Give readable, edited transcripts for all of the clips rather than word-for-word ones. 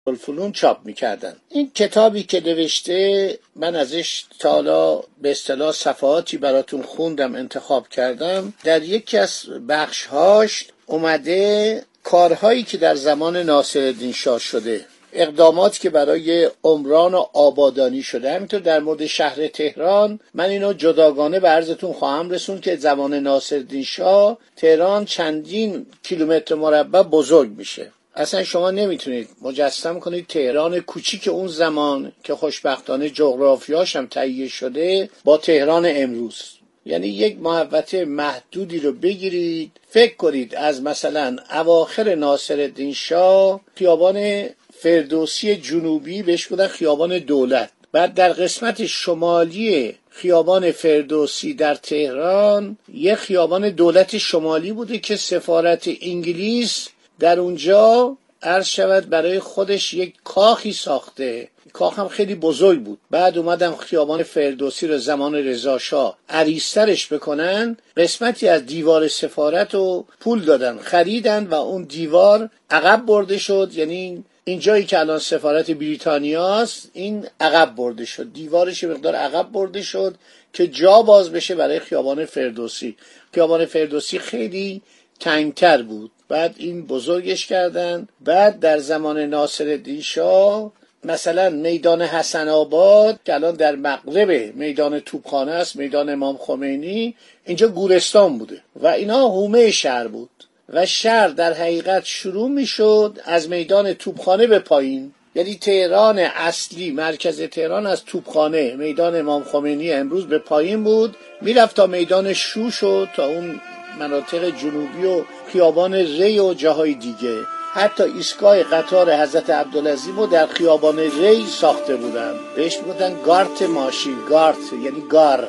الفنون چاپ میکردن. این کتابی که نوشته من ازش تا حالا به اصطلاح صفحاتی براتون خوندم، انتخاب کردم. در یکی از بخشهاش اومده کارهایی که در زمان ناصرالدین شاه شده، اقداماتی که برای عمران و آبادانی شده. همینطور در مورد شهر تهران من اینو جداگانه به عرضتون خواهم رسون که زمان ناصرالدین شاه تهران چندین کیلومتر مربع بزرگ میشه. اصلا شما نمیتونید مجسم کنید تهران کوچیک اون زمان که خوشبختانه جغرافیاش هم تهیه شده با تهران امروز. یعنی یک محوطه محدودی رو بگیرید، فکر کنید از مثلا اواخر ناصرالدین شاه خیابان فردوسی جنوبی بهش بودن خیابان دولت، بعد در قسمت شمالی خیابان فردوسی در تهران یه خیابان دولت شمالی بوده که سفارت انگلیس در اونجا عرض شود برای خودش یک کاخی ساخته. کاخ هم خیلی بزرگ بود. بعد اومدم خیابان فردوسی رو زمان رضا شاه عریض‌ترش بکنن، قسمتی از دیوار سفارت رو پول دادن خریدن و اون دیوار عقب برده شد. یعنی این جایی که الان سفارت بریتانیاست این عقب برده شد، دیوارش مقدار عقب برده شد که جا باز بشه برای خیابان فردوسی. خیابان فردوسی خیلی تنگتر بود، بعد این بزرگش کردن. بعد در زمان ناصرالدین شاه مثلا میدان حسن آباد که الان در مغرب میدان توپخانه است، میدان امام خمینی، اینجا گورستان بوده و اینا حومه شهر بود و شهر در حقیقت شروع می شد از میدان توپخانه به پایین. یعنی تهران اصلی، مرکز تهران از توپخانه میدان امام خمینی امروز به پایین بود، میرفت تا میدان شوش و تا اون مناطق جنوبی و خیابان ری و جاهای دیگه. حتی ایستگاه قطار حضرت عبدالعظیم رو در خیابان ری ساخته بودن، بهش میگفتن گارت ماشین. گارت یعنی گار.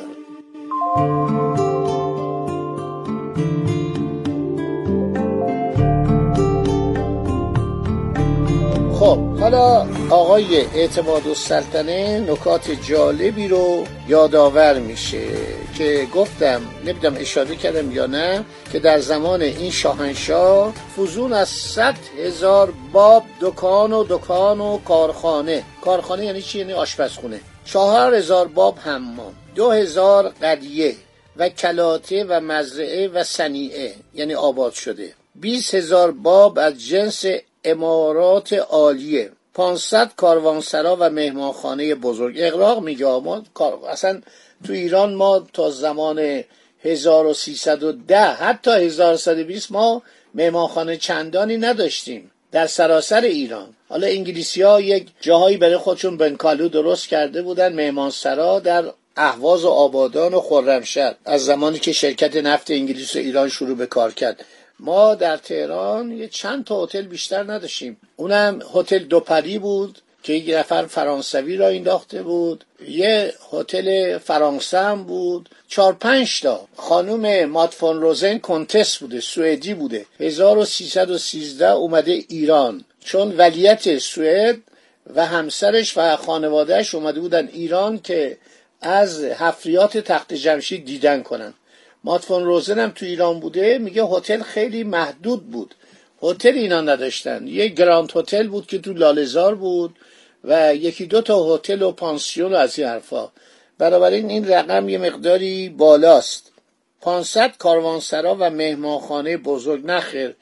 خب حالا آقای اعتمادالسلطنه نکات جالبی رو یادآور میشه که گفتم، نمیدونم اشاره کردم یا نه، که در زمان این شاهنشاه فزون از 100,000 باب دکان و کارخانه یعنی چی؟ یعنی آشپزخونه، 4,000 باب حمام، 2,000 قریه و کلاته و مزرعه و صنیعه یعنی آباد شده، 20,000 باب از جنس امارات عالیه، 500 کاروانسرا و مهمانخانه بزرگ. اغراق میگه ما اصلا تو ایران ما تا زمان 1310 حتی 1120 ما مهمانخانه چندانی نداشتیم در سراسر ایران. حالا انگلیسی ها یک جاهایی برای خودشون بنکالو درست کرده بودن، مهمانسرا در اهواز و آبادان و خرمشهر از زمانی که شرکت نفت انگلیس و ایران شروع به کار کرد. ما در تهران یه چند تا هتل بیشتر نداشتیم، اونم هتل دوپری بود که یک نفر فرانسوی را انداخته بود، یه هتل فرانسه هم بود، 4-5 تا. خانم مادفون روزن کنتس بوده، سوئدی بوده، 1313 اومده ایران، چون ولیت سوئد و همسرش و خانوادهش اومده بودن ایران که از حفریات تخت جمشید دیدن کنن. مادفون روزن هم تو ایران بوده. میگه هتل خیلی محدود بود، هتل اینا نداشتن. یه گراند هتل بود که تو لاله‌زار بود و 1-2 تا هتل و پانسیون و از این حرفا. بنابراین این رقم یه مقداری بالاست. 500 کاروانسرا و مهمانخانه بزرگ. نخیر،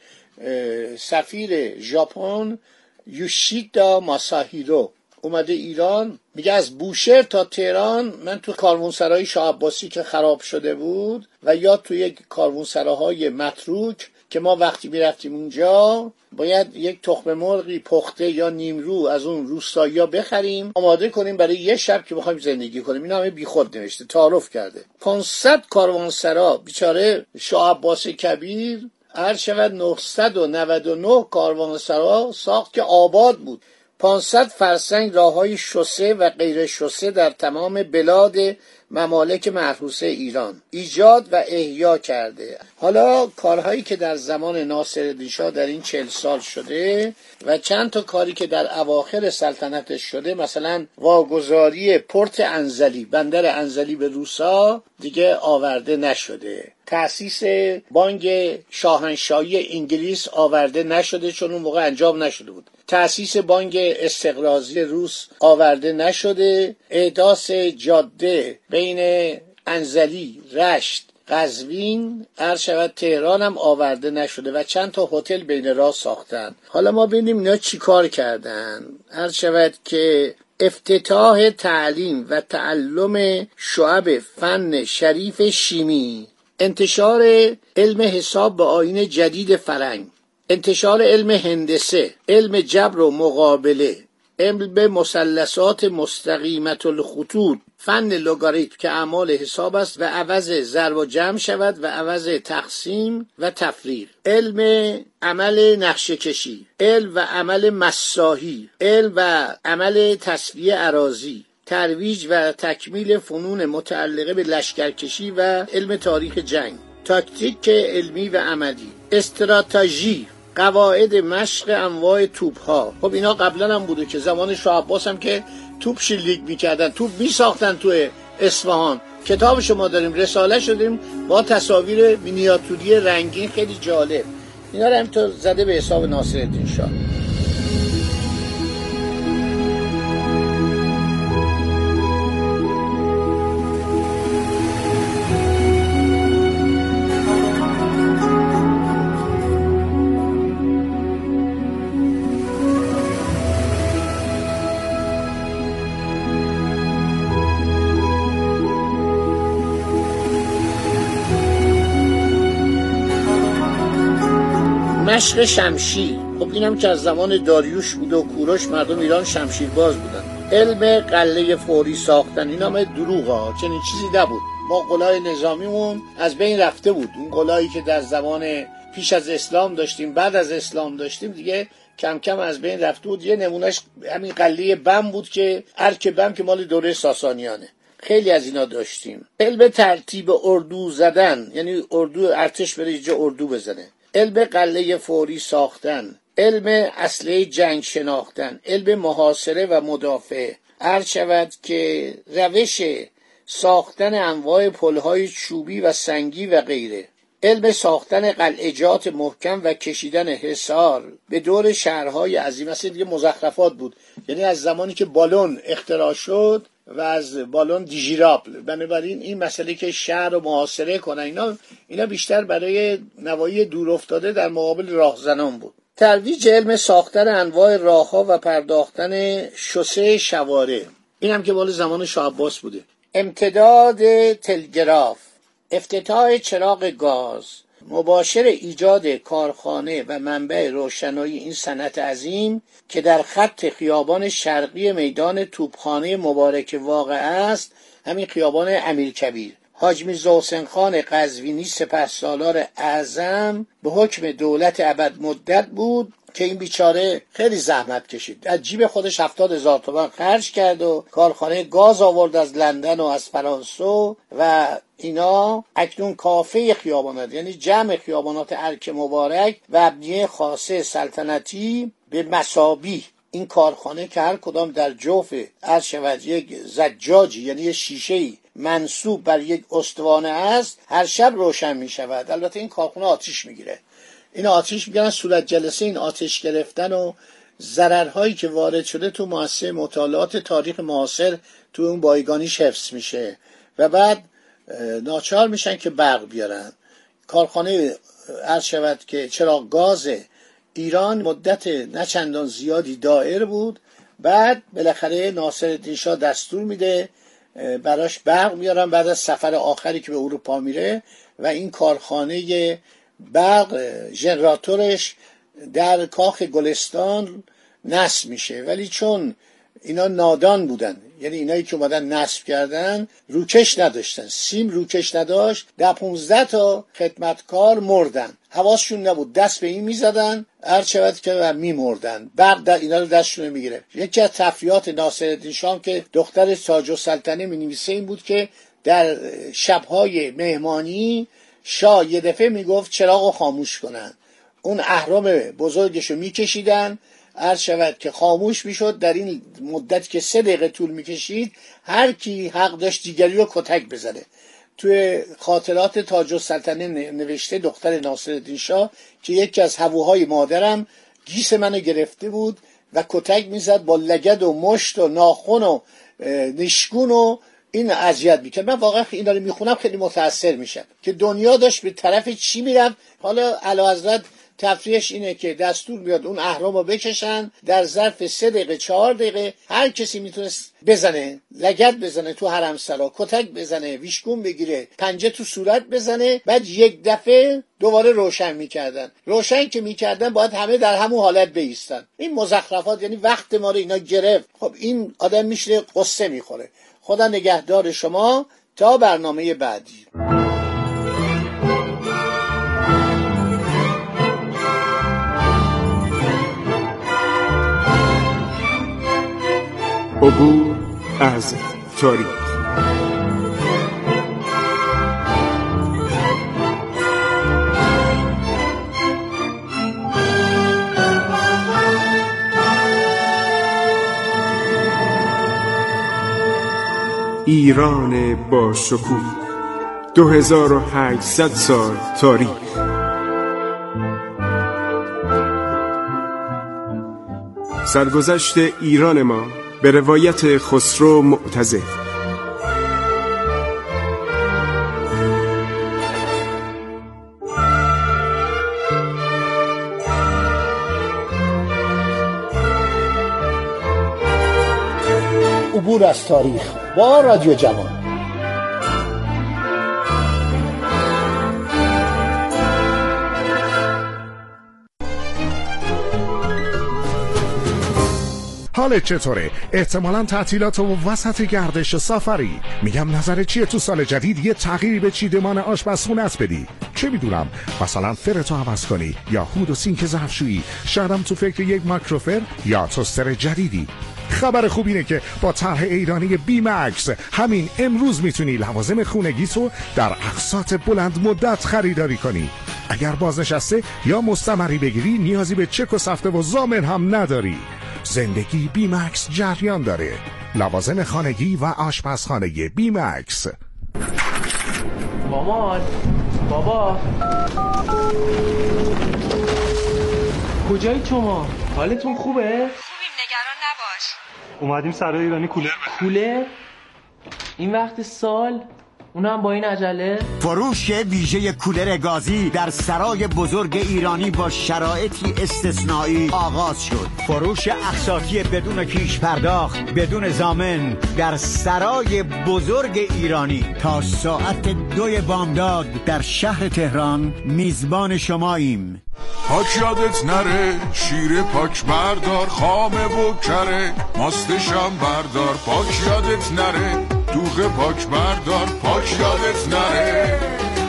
سفیر ژاپن یوشیدا ماساهیرو اومده ایران، میگه از بوشهر تا تهران من تو کاروانسرای شاه عباسی که خراب شده بود و یا تو یک کاروانسراهای متروک که ما وقتی میرفتیم اونجا باید یک تخم مرغی پخته یا نیمرو از اون روستایی‌ها بخریم آماده کنیم برای یه شب که بخوایم زندگی کنیم. اینا همه بیخود نوشته، تعارف کرده. 500 کاروانسرا. بیچاره شاه عباس کبیر هر شود 999 کاروانسرا ساخت که آباد بود. 500 فرسنگ راههای شوسه و غیر شوسه در تمام بلاد ممالک محروسه ایران ایجاد و احیا کرده. حالا کارهایی که در زمان ناصرالدین شاه در این 40 سال شده و چند تا کاری که در اواخر سلطنتش شده، مثلا واگذاری پورت انزلی، بندر انزلی به روسا دیگه آورده نشده، تأسیس بانک شاهنشاهی انگلیس آورده نشده چون اون موقع انجام نشده بود، تأسیس بانک استقراضی روس آورده نشده، احداث جاده بین انزلی، رشت، قزوین، عرض شود تهران هم آورده نشده و چند تا هتل بین راه ساختن. حالا ما ببینیم اینا چی کار کردن. عرض شود که افتتاح تعلیم و تعلم شعب فن شریف شیمی، انتشار علم حساب به آیین جدید فرنگ، انتشار علم هندسه، علم جبر و مقابله، علم مثلثات مستقیمت الخطوط، فن لگاریتم که اعمال حساب است و عوض ضرب و جمع شود و عوض تقسیم و تفریق، علم عمل نقشه کشی، علم و عمل مساحی، علم و عمل تصفیه اراضی، ترویج و تکمیل فنون متعلقه به لشکرکشی و علم تاریخ جنگ، تاکتیک علمی و عملی، استراتژی، قواعد مشق انواع توپ ها. خب اینا قبلا هم بوده که زمان شاه عباس هم که توپ شلیک میکردن، توپ میساختن توی اصفهان. کتابشو ما داریم، رساله شدیم با تصاویر مینیاتوری رنگین خیلی جالب. اینا رو هم تو زده به حساب ناصرالدین شاه. مشق شمشیر، خب اینم که از زمان داریوش بود و کوروش مردم ایران شمشیرباز بودن. علم قلعه فوری ساختن، این همه دروغه، چنین چیزی نبود. ما قلعه نظامیمون از بین رفته بود. اون قلعه‌ای که در زمان پیش از اسلام داشتیم، بعد از اسلام داشتیم، دیگه کم کم از بین رفته بود. یه نمونهش همین قلعه بم بود که ارک بم که مال دوره ساسانیانه. خیلی از اینا داشتیم. علم ترتیب اردو زدن، یعنی اردو ارتش بره اینجا اردو بزنه. علم قلعه فوری ساختن، علم اسلحه جنگ شناختن، علم محاصره و مدافع. عرض شود که روش ساختن انواع پلهای چوبی و سنگی و غیره، علم ساختن قلعجات محکم و کشیدن حصار به دور شهرهای عظیم. اصلا دیگه مزخرفات بود، یعنی از زمانی که بالون اختراع شد و از بالون دیژیرابل، بنابراین این مسئله که شهر رو محاصره کنن اینا بیشتر برای نواحی دور افتاده در مقابل راهزنان بود. ترویج علم ساختن انواع راهها و پرداختن شوسه شوارع، این هم که مال زمان شاه عباس بوده. امتداد تلگراف، افتتاح چراغ گاز، مباشر ایجاد کارخانه و منبع روشنایی این صنعت عظیم که در خط خیابان شرقی میدان توپخانه مبارک واقع است، همین خیابان امیرکبیر. حاج میرزا حسین خان قزوینی سپهسالار اعظم به حکم دولت ابد مدت بود که این بیچاره خیلی زحمت کشید، از جیب خودش 70,000 تومان خرج کرد و کارخانه گاز آورد از لندن و از فرانسه و اینا اکنون کافه خیابانات، یعنی جمع خیابانات ارک مبارک و ابنیه خاصه سلطنتی به مثابی این کارخانه که هر کدام در جوف عرض شود یک زجاجی، یعنی یک شیشه‌ای منصوب بر یک استوانه است، هر شب روشن می شود. البته این کارخانه آتش میگیره. این آتش میگیرن، صورت جلسه این آتش گرفتن و ضررهایی که وارد شده تو مؤسسه مطالعات تاریخ معاصر تو اون بایگانیش حفظ میشه و بعد ناچار میشن که برق بیارن. کارخانه عرض شود که چراغ گاز ایران مدت نچندان زیادی دائر بود، بعد بالاخره ناصرالدین شاه دستور میده براش برق میارن بعد از سفر آخری که به اروپا میره و این کارخانه برق ژنراتورش در کاخ گلستان نصب میشه. ولی چون اینا نادان بودن، یعنی اینایی که اومدن نصب کردن روکش نداشتن، سیم روکش نداشت، 10-15 تا خدمتکار مردن، حواسشون نبود، دست به این میزدن هر چقدر که میمردن، برق در اینا رو دستشون میگیره. یکی از تفریحات ناصرالدین شاه که دختر تاج السلطنه مینویسه این بود که در شبهای مهمانی شاه یه دفعه میگفت چراغو خاموش کنن، اون اهرام بزرگشو میکشیدن، عرض شود که خاموش میشد. در این مدت که 3 دقیقه طول میکشید هر کی حق داشت دیگری رو کتک بزنه. توی خاطرات تاج السلطنه نوشته دختر ناصرالدین شاه که یکی از هووهای مادرم گیس منو گرفته بود و کتک میزد با لگد و مشت و ناخن و نشگون و این اذیت میکرد. من واقعا اینا رو میخونم خیلی متاثر میشم که دنیا داشت به طرف چی میرفت. حالا اعلیحضرت تفریحش اینه که دستور میاد اون اهرام رو بکشن، در ظرف 3 دقیقه 4 دقیقه هر کسی میتونست بزنه، لگد بزنه تو حرمسرا، کتک بزنه، ویشگون بگیره، پنجه تو صورت بزنه، بعد یک دفعه دوباره روشن میکردن. روشن که میکردن باید همه در همون حالت بایستن. این مزخرفات یعنی وقت ما رو اینا گرفت. خب این آدم میشه قصه میخوره. خدا نگهدار شما تا برنامه بعدی. عبور از تاریخ. ایران با شکوه، 2800 سال تاریخ. سرگذشت ایران ما به روایت خسرو معتزد. عبور از تاریخ با رادیو جوان. حالت چطوره؟ احتمالاً تعطیلات و وسط گردش سفری. میگم نظر چیه تو سال جدید یه تغییری به چیدمان آشپزخونه‌ات بدی؟ چه میدونم، مثلا فرتو عوض کنی یا هود و سینک ظرفشویی. شایدم تو فکر یک مایکروفر یا توستر جدیدی. خبر خوب اینه که با طرح ایرانی بی مکس همین امروز میتونی لوازم خونگیتو در اقساط بلند مدت خریداری کنی. اگر بازنشسته یا مستمری بگیری نیازی به چک و سفته و ضامن هم نداری. زندگی بی مکس جریان داره. لوازم خانگی و آشپزخانه بی مکس. مامان، بابا، کجایی شما؟ حالتون خوبه؟ خوبیم، نگران نباش. اومدیم سرای ایرانی کولر بخریم. کولر؟ این وقت سال؟ اونم با این عجله؟ فروش ویژه کولر گازی در سرای بزرگ ایرانی با شرایطی استثنایی آغاز شد. فروش اقساطی بدون پیش پرداخت، بدون ضامن در سرای بزرگ ایرانی تا ساعت 2 بامداد در شهر تهران میزبان شماییم. پاک یادت نره، شیر پاک بردار، خامه و کره ماستشم بردار. پاک یادت نره، دوغ پاک بردار، پاک یادت نره.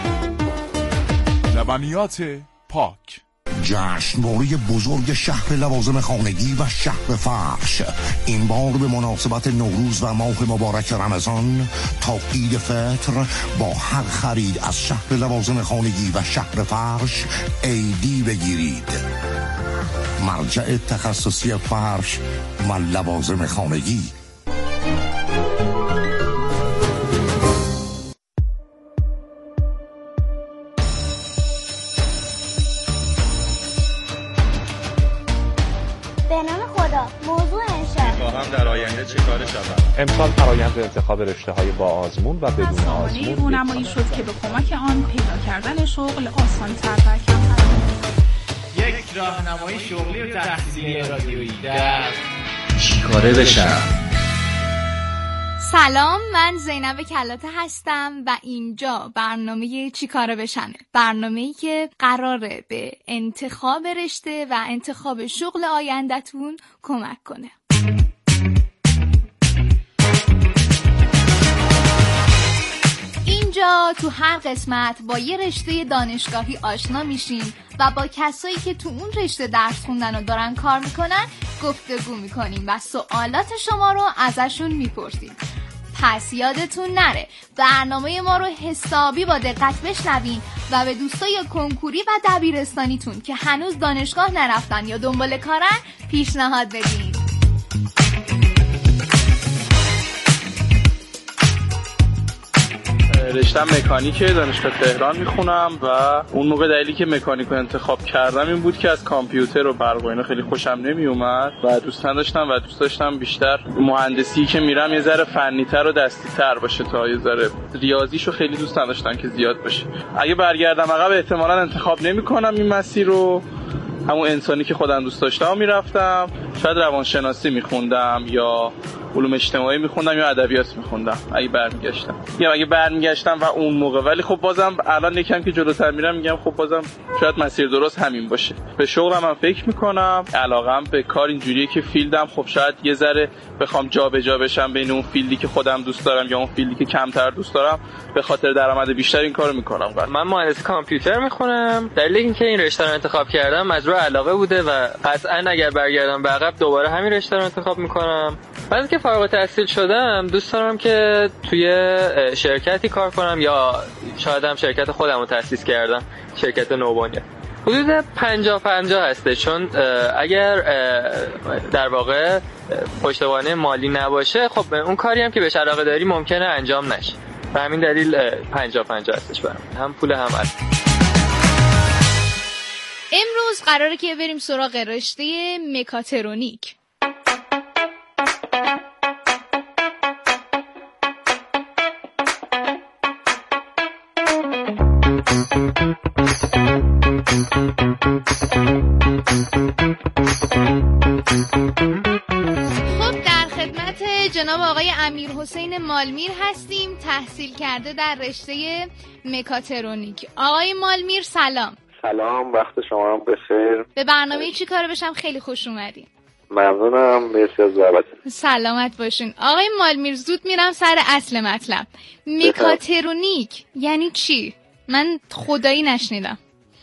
لبنیات پاک. جشنواره بزرگ شهر لوازم خانگی و شهر فرش این بار به مناسبت نوروز و ماه مبارک رمضان تا عید فطر با هر خرید از شهر لوازم خانگی و شهر فرش ایدی بگیرید. مرجع تخصصی فرش و لوازم خانگی. در آینده چه کار شود؟ امسال فرآیند انتخاب رشته‌های با آزمون و بدون آزمون رونمایی شد که به کمک آن پیدا کردن شغل آسان‌تر و کمتر. یک راهنمای شغلی و تحصیلی رادیویی در چیکاره بشم. سلام، من زینب کلاته هستم و اینجا برنامه چیکاره بشنه، برنامه‌ای که قراره به انتخاب رشته و انتخاب شغل آینده‌تون کمک کنه. اینجا تو هر قسمت با یه رشته دانشگاهی آشنا میشیم و با کسایی که تو اون رشته درس خوندن و دارن کار میکنن گفتگو میکنیم و سوالات شما رو ازشون میپرسیم. پس یادتون نره برنامه ما رو حسابی با دقت بشنوین و به دوستای کنکوری و دبیرستانیتون که هنوز دانشگاه نرفتن یا دنبال کارن پیشنهاد بدین. رشتم مکانیکه، دانشگاه تهران میخونم و اون موقع دلیلی که مکانیک رو انتخاب کردم این بود که از کامپیوتر و برق و اینا خیلی خوشم نمیومد و دوست داشتم بیشتر مهندسی که میرم یه ذره فنی‌تر و دستی‌تر باشه تا یه ذره ریاضیشو خیلی دوست نداشتم که زیاد باشه. اگه برگردم عقب احتمالاً انتخاب نمی‌کنم این مسیر رو، همون انسانی که خودم دوست داشتم میرفتم، شاید روانشناسی میخوندم یا علوم اجتماعی میخوندم یا ادبیات میخوندم اگه برمیگشتم و اون موقع. ولی خب بازم الان یکم که جلوتر میرم میگم خب بازم شاید مسیر درست همین باشه. به شغلم هم فکر میکنم، علاقم به کار اینجوریه که فیلدم خب شاید یه ذره بخوام جابجا بشم بین اون فیلدی که خودم دوست دارم یا اون فیلدی که کمتر دوست دارم، به خاطر درآمد بیشتر این کارو میکنم. من مهندسی کامپیوتر میخونم. دلیل اینکه این رشته رو انتخاب کردم مجرد علاقه بوده و قطعاً اگر برگردم به عقب دوباره همین رشته رو انتخاب میکنم. بعد که فارغ التحصیل شدم دوست دارم که توی شرکتی کار کنم یا شاید هم شرکت خودم رو تأسیس کردم، شرکت نوبنیاد. حدود 50-50 هسته، چون اگر در واقع پشتوانه مالی نباشه خب اون کاری هم که بهش علاقه داری ممکنه انجام نشه. به همین دلیل 50-50 هستش برام، هم پول هم علاقه. امروز قراره که بریم سراغ رشته مکاترونیک. خب در خدمت جناب آقای امیرحسین مالمیر هستیم، تحصیل کرده در رشته مکاترونیک. آقای مالمیر سلام. سلام، وقت شما هم بخیر. به برنامه چی کاره بشم خیلی خوش اومدین. ممنونم، مرسی از دعوتتون. سلامت باشین. آقای مالمیر زود میرم سر اصل مطلب. مکاترونیک یعنی چی؟ من خدایی نشنیدم.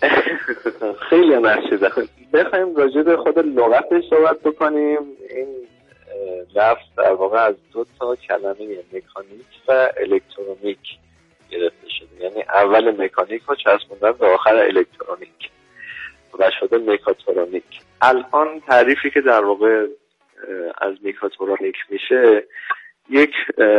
خیلی نشنیدم. بخوایم راجع به خود لغتش صحبت بکنیم، این لفظ در واقع از دو تا کلمه مکانیک و الکترونیک گرفته شده. یعنی اول مکانیک رو چسبوندن به آخر الکترونیک و شده مکاترونیک. الان تعریفی که در واقع از مکاترونیک میشه یک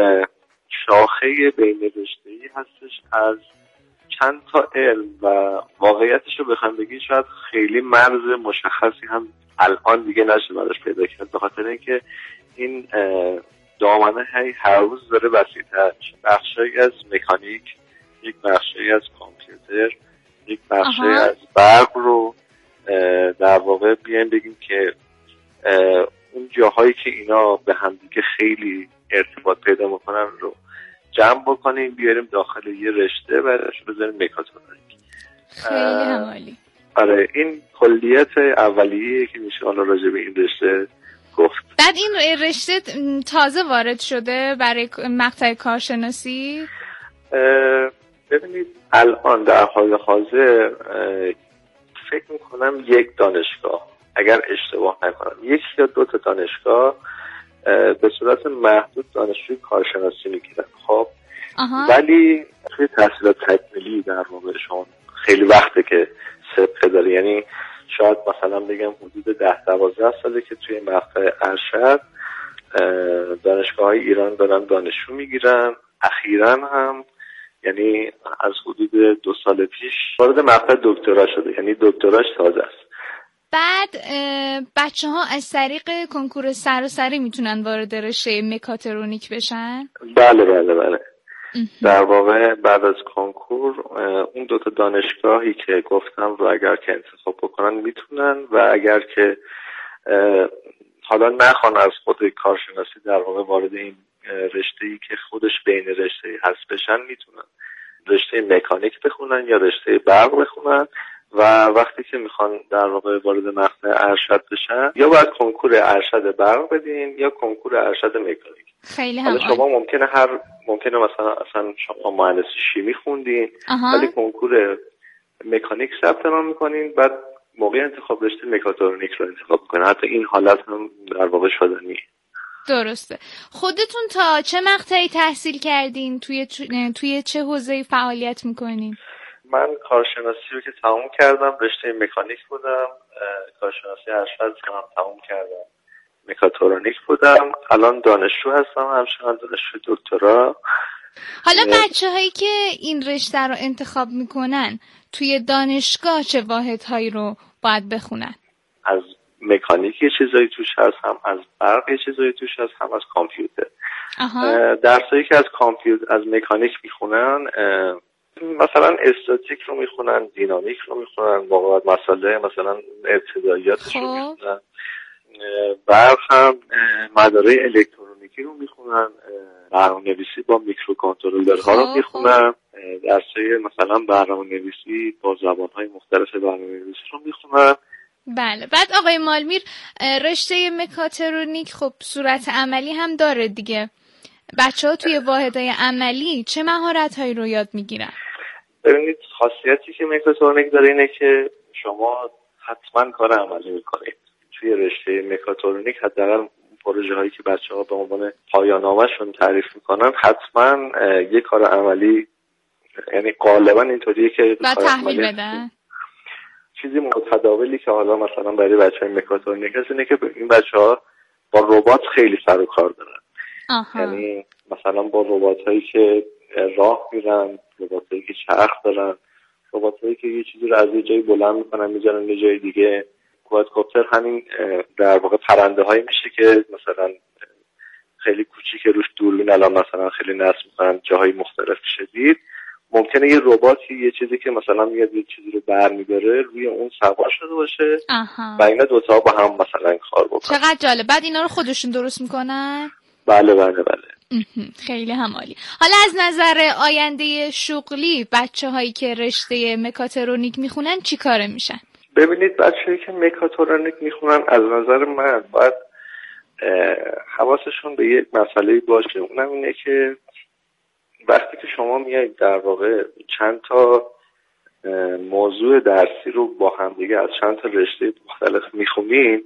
شاخه بین رشته‌ای هستش از چند تا علم و واقعیتش رو بخوام بگیم شاید خیلی مرز مشخصی هم الان دیگه نشه براش پیدا کرد، به خاطر اینکه این دامنه هر روز داره وسیع‌تر میشه. بخشی از مکانیک، یک بخشی از کامپیوتر، یک بخشی از برق رو در واقع بیایم بگیم که اون جاهایی که اینا به هم دیگه خیلی ارتباط پیدا میکنن رو جمع بکنیم بیاریم داخل یه رشته و بذاریم مکاترونیک. خیلی همالی. آره، این کلیت اولیه که میشه حالا راجع به این رشته گفت. بعد این رشته تازه وارد شده برای مقطع کارشناسی؟ ببینید الان در حال حاضر فکر میکنم یک دانشگاه، اگر اشتباه نکنم یک یا دو تا دانشگاه به صورت محدود دانشجوی کارشناسی میگیرن. خب ولی توی تحصیلات تکمیلی در واقع شما خیلی وقته که سابقه داره، یعنی شاید مثلا بگم حدود 10-12 ساله که توی مقطع ارشد دانشگاه‌های ایران دارن دانشجو میگیرن. اخیراً هم یعنی از حدود 2 سال پیش وارد مقطع دکترا شده، یعنی دکتراش تازه است. بعد بچه‌ها از طریق کنکور سراسری میتونن وارد رشته مکاترونیک بشن؟ بله. در واقع بعد از کنکور اون 2 تا دانشگاهی که گفتم رو اگر که انتخاب بکنن میتونن و اگر که حالا نخوان از خود کارشناسی در واقع وارد این رشته‌ای که خودش بین رشته‌ای هست بشن میتونن رشته مکانیک بخونن یا رشته برق بخونن و وقتی که میخوان در واقع وارد مقطع ارشد بشن یا باید کنکور ارشد برق بدین یا کنکور ارشد مکانیک. خیلی حالا شما ممکنه مثلا اصلا شما مهندسی شیمی خوندین ولی کنکور مکانیک ثبت نام میکنین، بعد موقع انتخاب رشته مکاترونیک رو انتخاب میکنین. حتی این حالت هم در واقع شدنیه. درسته. خودتون تا چه مقطعی تحصیل کردین؟ توی چه حوزه‌ای فعالیت میکنین؟ من کارشناسی رو که تمام کردم رشته مکانیک بودم، کارشناسی ارشد هم تمام کردم، مکاترونیک بودم. الان دانشجو هستم، همچنان دانشجو دکترا حالا بچه‌هایی که این رشته رو انتخاب میکنن توی دانشگاه چه واحدهایی رو باید بخونن؟ از مکانیک یه چیزایی توش هست، هم از برق یه چیزایی توش هست، هم از کامپیوتر. درسایی که از مکانیک میخونن مثلا استاتیک رو میخونن، دینامیک رو میخونن، واقعا مسئله مثلا ابتداییاتش رو میخونن. برق هم مدارای الکترونیکی رو میخونن، برنامه‌نویسی با میکروکنترلرها رو میخونن، درسای مثلا برنامه‌نویسی با زبان‌های مختلف برنامه‌نویسی رو میخونن. بله. بعد آقای مالمیر رشته مکاترونیک خب صورت عملی هم داره دیگه. بچه‌ها توی واحدهای عملی چه مهارت‌هایی رو یاد میگیرن؟ ببینید خاصیتی که مکاترونیک داره اینه که شما حتما کار عملی میکنید. توی رشته مکاترونیک حداقل پروژه هایی که بچه‌ها به عنوان پایان‌نامه‌شون تعریف میکنن حتما یه کار عملی، یعنی غالبا اینطوریه که بعد تحویل بدن. چیزی متداولی که حالا مثلا برای بچه‌های مکاترونیک هست اینه که این بچه‌ها با ربات خیلی سر و کار دارن. یعنی مثلا با رباتایی که راه میرن، رباتایی که چرخ دارن، رباتایی که یه چیزی رو از یه جایی بلند میکنن میذارن یه جای دیگه. کوادکوپتر همین در واقع پرنده هایی میشه که مثلا خیلی کوچیک روش دوربین الان مثلا خیلی نصب میکنن جاهای مختلف شدید. ممکنه یه رباتی یه چیزی که مثلا میاد یه چیزی رو برمی‌داره روی اون سوار شده باشه و اینا دوتا با هم مثلا کار بکنن. چقدر جالب. بعد اینا رو خودشون درست میکنن؟ بله. خیلی هم عالی. حالا از نظر آینده شغلی بچه‌هایی که رشته مکاترونیک میخونن چی کاره میشن؟ ببینید بچه‌هایی که مکاترونیک میخونن از نظر من باید حواسشون به یک مسئله باشه. اونم اینه که وقتی که شما میایید در واقع چند تا موضوع درسی رو با هم دیگه از چند تا رشته مختلف میخونین،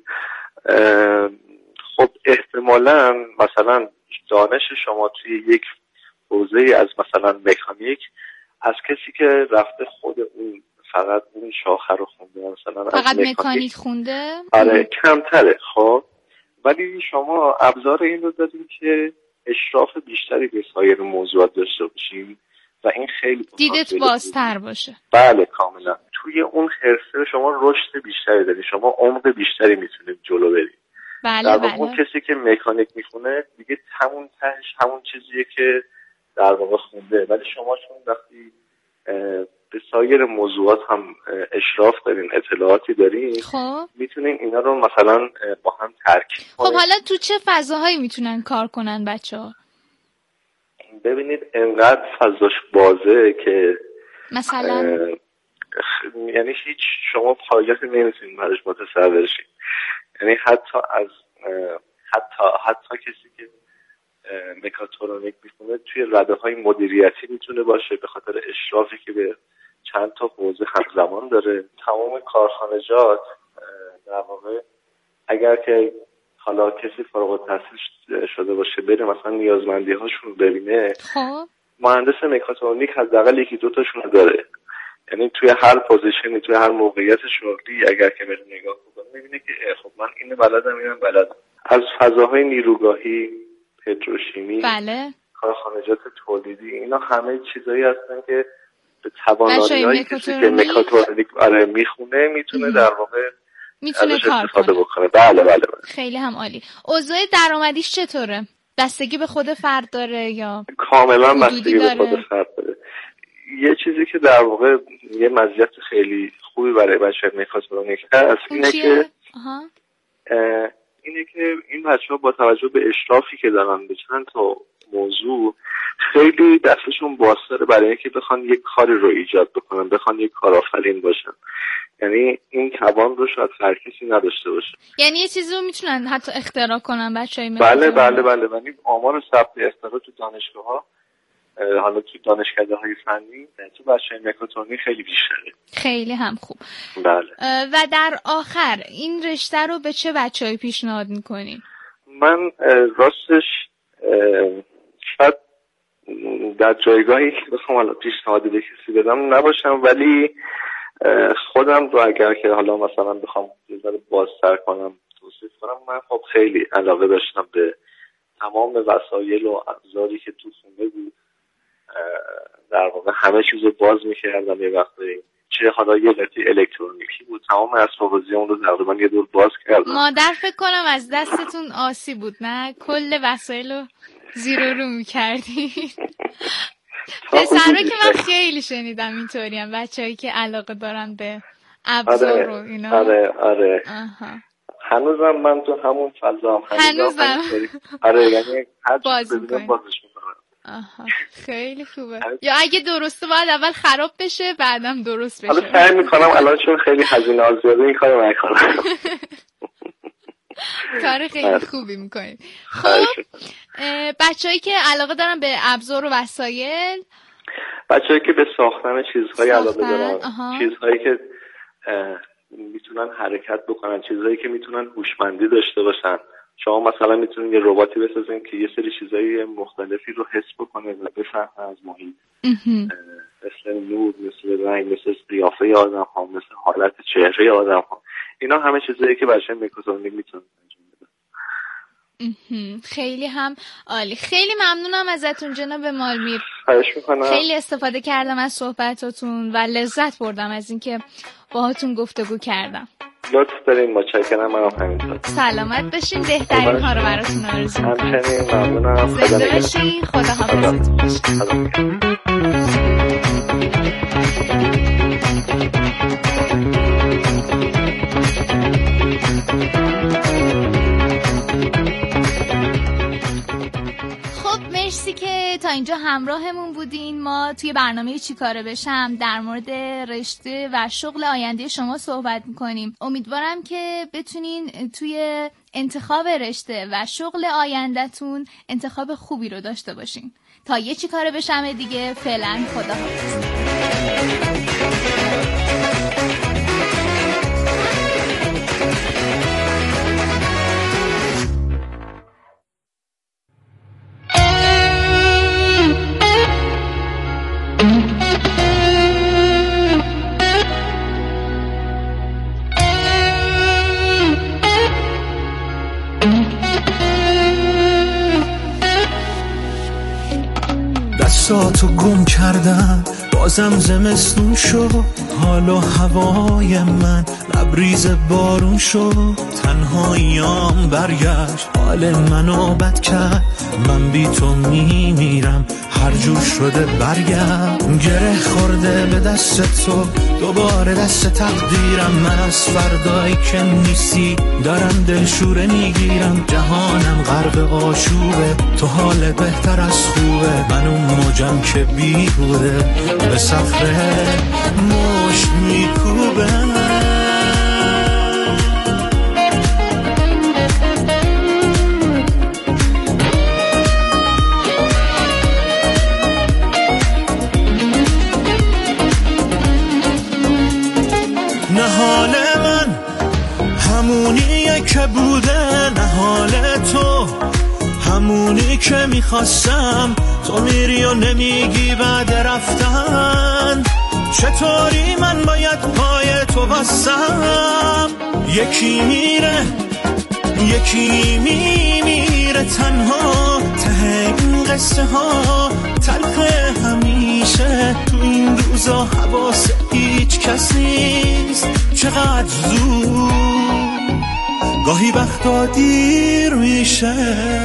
خب احتمالاً مثلا دانش شما توی یک حوزه از مثلا مکانیک از کسی که رفته خود اون فقط اون شاخه رو خونده مثلا فقط مکانیک خونده آره کمتره. خب ولی شما ابزار این رو داریم که اشراف بیشتری به سایر موضوعات داشته باشیم و این خیلی دیدت بازتر باشه. بله کاملا. توی اون حرفه شما رشد بیشتری دارید، شما عمق بیشتری میتونید جلو برید. بله. اون کسی که مکانیک میخونه دیگه همون تهش همون چیزیه که در واقع خونده، ولی شما چون وقتی به سایر موضوعات هم اشراف دارین، اطلاعاتی دارین، خب میتونین اینا رو مثلا با هم ترکیب کنین. خب حالا تو چه فضاهایی میتونن کار کنن بچه‌ها؟ ببینید انقدر فضاش بازه که مثلا یعنی هیچ شما پایه‌ای نمیتونین براش متصور شید. یعنی حتی کسی که مکاترونیک میخونه توی رده‌های مدیریتی میتونه باشه به خاطر اشرافی که به چند تا حوزه همزمان داره. تمام کارخانجات در واقع اگر که حالا کسی فارغ التحصیل شده باشه بره مثلا نیازمندی هاشون ببینه، خب مهندس مکاترونیک حداقل یکی دو تاشون داره. یعنی توی هر پوزیشنی توی هر موقعیت شغلی اگر که بره نگاه کنه میبینه که خب من اینو بلدم اینم بلدم. از فضاهای نیروگاهی، پتروشیمی، بله، کارخانجات تولیدی، اینا همه چیزایی هستن که به توانایی‌های کسی که مکاترونیک میخونه میتونه در واقع میتونه کار کنه. بکنه. بله. خیلی هم عالی. اوضاع درآمدیش چطوره؟ بستگی به خود فرد داره یا کاملا بستگی به خود فرد داره؟ یه چیزی که در واقع یه مزیت خیلی خوبی برای بچه مکاترونیک هست اینه که این بچه‌ها با توجه به اشرافی که دارن به چند تا موضوع خیلی دستشون بازتره برای اینکه بخوان یک کاری رو ایجاد بکنن، بخوان یک کارآفرین باشن. یعنی این توان رو شاید هر کسی نداشته باشه. یعنی یه چیزی رو میتونن حتی اختراع کنن بچه‌های مکاترونیک. بله. یعنی آمار ثبت اختراع تو دانشگاه‌ها، حالا تو دانشکده‌های فنی، تو بچه‌های مکاترونیک خیلی بیشتره. خیلی هم خوب. بله. و در آخر این رشته رو به چه بچه‌ای پیشنهاد می‌کنین؟ من راستش شاید در جایگاهی که بخوام حالا پیشنهادی به کسی بدم نباشم، ولی خودم رو اگر که حالا مثلا بخوام یه ذره بازتر کنم، توصیف کنم، من خب خیلی علاقه داشتم به تمام وسایل و ابزاری که تو خونه بود در واقع همه چیزو باز میکردم. یه وقتی چه حالا یه لتی الکترونیکی بود، تمام اسباب بازی اون رو تقریبا یه دور باز کردم. مادر فکر کنم از دستتون آسی بود نه؟ کل وسایل رو زیر و رو میکردی. پسرها که من خیلی شنیدم اینطوری هم، بچه‌هایی که علاقه دارن به ابزار رو اینا. آره هنوزم من تو همون فضا هنوزم آره یعنی هر بازش میکنم. خیلی خوبه. یا اگه درسته باید اول خراب بشه بعدم درست بشه. حالا سعی میکنم الان چون خیلی هزینه زیاده این کارو نکنم. کار خیلی خوبی میکنید. خب بچه‌هایی که علاقه دارن به ابزار و وسایل، بچه‌هایی که به ساختن چیزهای علاقه دارن، چیزهایی که میتونن حرکت بکنن، چیزهایی که میتونن هوشمندی داشته باشن. شما مثلا میتونید یه رباتی بسازین که یه سری چیزای مختلفی رو حس بکنه و بفهمه از محیط، مثل نور، مثل رنگ، مثل قیافه آدم ها، مثل حالت چهره آدم ها. اینا همه چیزایی که بچه میکروترونیک میتونن انجام بدن. خیلی هم عالی. خیلی ممنونم ازتون جناب مالمیر. خواهش میکنم. خیلی استفاده کردم از صحبتاتون و لذت بردم از اینکه باهاتون گفتگو کردم. لطف دارین، متشکرم. منم همینطور. سلامت باشین، بهترین ها رو براتون آرزو می‌کنم. همچنین ممنونم. زنده باشین، خداحافظتون باشین. مرسی که تا اینجا همراهمون بودین. ما توی برنامه چی کاره بشم در مورد رشته و شغل آینده شما صحبت میکنیم. امیدوارم که بتونین توی انتخاب رشته و شغل آیندهتون انتخاب خوبی رو داشته باشین. تا یه چی کاره بشم دیگه، فعلا خداحافظ. دستاتو گم کردم بازم زمستون شد، حال و هوای من لبریز بارون شد، تنهاییام برگشت حال منو بد کرد، من بی تو میمیرم هر جور شده برگرد، گره خورده به دست تو دوباره دست تقدیرم، من از فردایی که نیستی دارم دلشوره میگیرم، جهانم غرق آشوبه تو حال بهتر از خوبه، من اون موجم که بیهوده به صخره مشت میکوبه. نه حال من همونیه که بوده، نه حال تو همونی که میخواستم، تو میری و نمیگی بعد رفتن، چطوری من باید پای تو بستم، یکی میره یکی میمیره تنها، ته این قصه ها تلخ همیشه، تو این روزا حواس هیچ کس نیست، چقدر زود گاهی وقتا دیر میشه.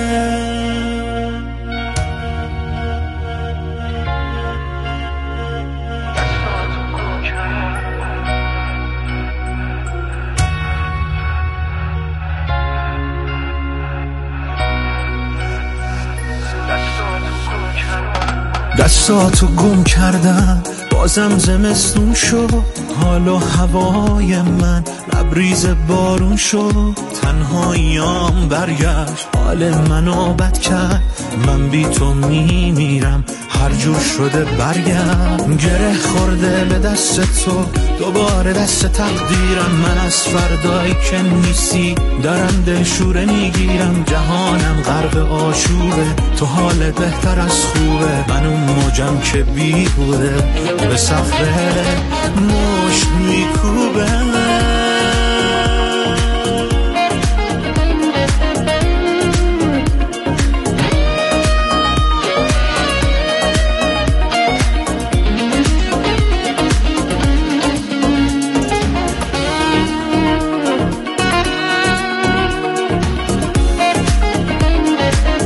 دستاتو گم کردم بازم زمستون شد، حال و هوای من لبریز بارون شد، تنهاییام برگشت حال منو بد کرد، من بی تو میمیرم هر جور شده برگرد، گره خورده به دست تو دوباره دست تقدیرم، من از فردایی که نیستی دارم دلشوره میگیرم، جهانم غرق آشوبه تو حال بهتر از خوبه، من اون موجم که بیهوده به صخره مشت میکوبه.